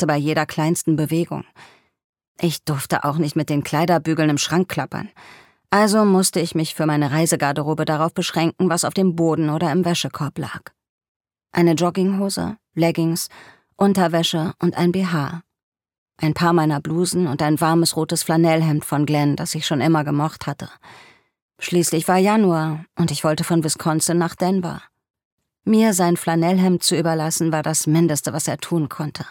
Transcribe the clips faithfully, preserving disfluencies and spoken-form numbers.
merkte bei jeder kleinsten Bewegung. Ich durfte auch nicht mit den Kleiderbügeln im Schrank klappern. Also musste ich mich für meine Reisegarderobe darauf beschränken, was auf dem Boden oder im Wäschekorb lag. Eine Jogginghose, Leggings, Unterwäsche und ein B H. Ein paar meiner Blusen und ein warmes rotes Flanellhemd von Glenn, das ich schon immer gemocht hatte. Schließlich war Januar und ich wollte von Wisconsin nach Denver. Mir sein Flanellhemd zu überlassen, war das Mindeste, was er tun konnte.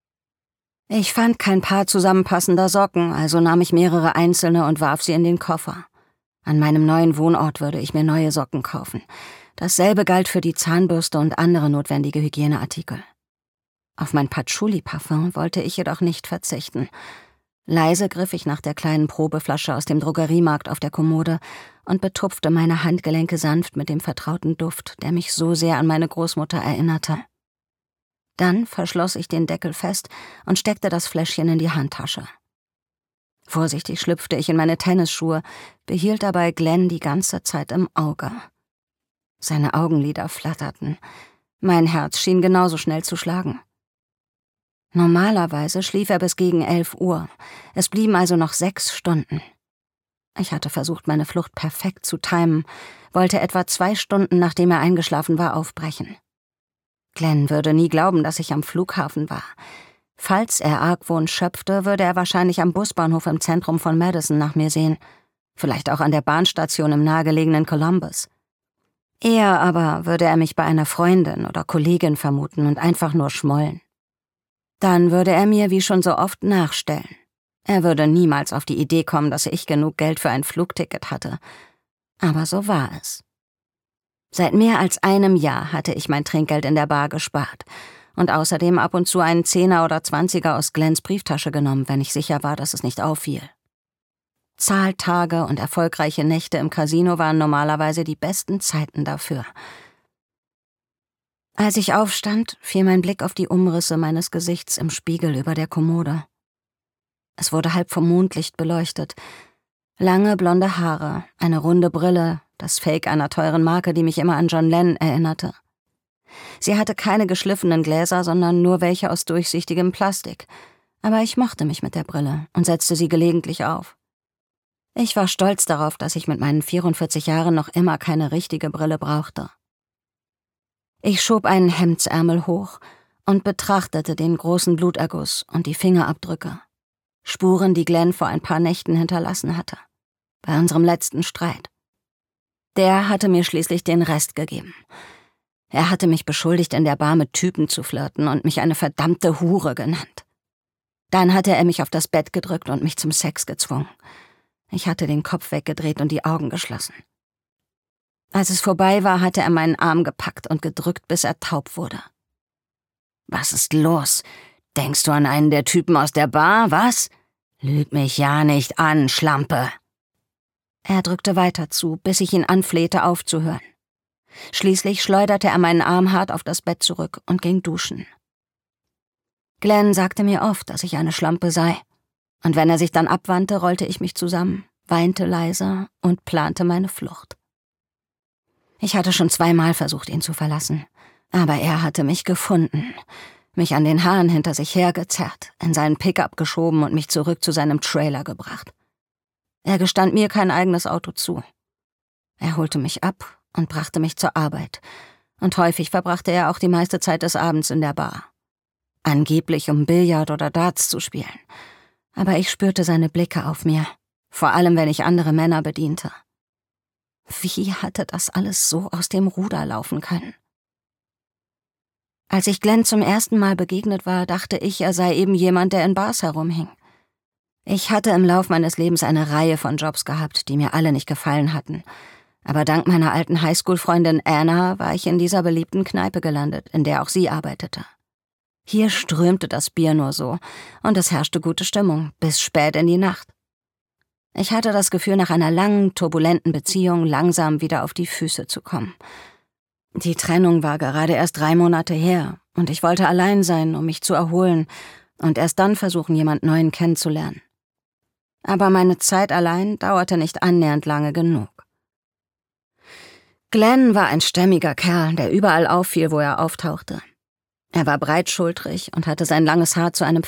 Ich fand kein Paar zusammenpassender Socken, also nahm ich mehrere einzelne und warf sie in den Koffer. An meinem neuen Wohnort würde ich mir neue Socken kaufen. Dasselbe galt für die Zahnbürste und andere notwendige Hygieneartikel. Auf mein Patchouli-Parfum wollte ich jedoch nicht verzichten. Leise griff ich nach der kleinen Probeflasche aus dem Drogeriemarkt auf der Kommode und betupfte meine Handgelenke sanft mit dem vertrauten Duft, der mich so sehr an meine Großmutter erinnerte. Dann verschloss ich den Deckel fest und steckte das Fläschchen in die Handtasche. Vorsichtig schlüpfte ich in meine Tennisschuhe, behielt dabei Glenn die ganze Zeit im Auge. Seine Augenlider flatterten. Mein Herz schien genauso schnell zu schlagen. Normalerweise schlief er bis gegen elf Uhr. Es blieben also noch sechs Stunden. Ich hatte versucht, meine Flucht perfekt zu timen, wollte etwa zwei Stunden, nachdem er eingeschlafen war, aufbrechen. Glenn würde nie glauben, dass ich am Flughafen war. Falls er Argwohn schöpfte, würde er wahrscheinlich am Busbahnhof im Zentrum von Madison nach mir sehen. Vielleicht auch an der Bahnstation im nahegelegenen Columbus. Eher aber würde er mich bei einer Freundin oder Kollegin vermuten und einfach nur schmollen. Dann würde er mir wie schon so oft nachstellen. Er würde niemals auf die Idee kommen, dass ich genug Geld für ein Flugticket hatte. Aber so war es. Seit mehr als einem Jahr hatte ich mein Trinkgeld in der Bar gespart und außerdem ab und zu einen Zehner oder Zwanziger aus Glenns Brieftasche genommen, wenn ich sicher war, dass es nicht auffiel. Zahltage und erfolgreiche Nächte im Casino waren normalerweise die besten Zeiten dafür. Als ich aufstand, fiel mein Blick auf die Umrisse meines Gesichts im Spiegel über der Kommode. Es wurde halb vom Mondlicht beleuchtet. Lange blonde Haare, eine runde Brille, das Fake einer teuren Marke, die mich immer an John Lennon erinnerte. Sie hatte keine geschliffenen Gläser, sondern nur welche aus durchsichtigem Plastik. Aber ich mochte mich mit der Brille und setzte sie gelegentlich auf. Ich war stolz darauf, dass ich mit meinen vierundvierzig Jahren noch immer keine richtige Brille brauchte. Ich schob einen Hemdsärmel hoch und betrachtete den großen Bluterguss und die Fingerabdrücke. Spuren, die Glenn vor ein paar Nächten hinterlassen hatte. Bei unserem letzten Streit. Der hatte mir schließlich den Rest gegeben. Er hatte mich beschuldigt, in der Bar mit Typen zu flirten und mich eine verdammte Hure genannt. Dann hatte er mich auf das Bett gedrückt und mich zum Sex gezwungen. Ich hatte den Kopf weggedreht und die Augen geschlossen. Als es vorbei war, hatte er meinen Arm gepackt und gedrückt, bis er taub wurde. »Was ist los? Denkst du an einen der Typen aus der Bar, was? Lüg mich ja nicht an, Schlampe!« Er drückte weiter zu, bis ich ihn anflehte, aufzuhören. Schließlich schleuderte er meinen Arm hart auf das Bett zurück und ging duschen. Glenn sagte mir oft, dass ich eine Schlampe sei. Und wenn er sich dann abwandte, rollte ich mich zusammen, weinte leise und plante meine Flucht. Ich hatte schon zweimal versucht, ihn zu verlassen. Aber er hatte mich gefunden, mich an den Haaren hinter sich hergezerrt, in seinen Pickup geschoben und mich zurück zu seinem Trailer gebracht. Er gestand mir kein eigenes Auto zu. Er holte mich ab und brachte mich zur Arbeit. Und häufig verbrachte er auch die meiste Zeit des Abends in der Bar. Angeblich, um Billard oder Darts zu spielen. Aber ich spürte seine Blicke auf mir, vor allem wenn ich andere Männer bediente. Wie hatte das alles so aus dem Ruder laufen können? Als ich Glenn zum ersten Mal begegnet war, dachte ich, er sei eben jemand, der in Bars herumhing. Ich hatte im Lauf meines Lebens eine Reihe von Jobs gehabt, die mir alle nicht gefallen hatten. Aber dank meiner alten Highschool-Freundin Anna war ich in dieser beliebten Kneipe gelandet, in der auch sie arbeitete. Hier strömte das Bier nur so, und es herrschte gute Stimmung, bis spät in die Nacht. Ich hatte das Gefühl, nach einer langen, turbulenten Beziehung langsam wieder auf die Füße zu kommen. Die Trennung war gerade erst drei Monate her, und ich wollte allein sein, um mich zu erholen und erst dann versuchen, jemand Neuen kennenzulernen. Aber meine Zeit allein dauerte nicht annähernd lange genug. Glenn war ein stämmiger Kerl, der überall auffiel, wo er auftauchte. Er war breitschultrig und hatte sein langes Haar zu einem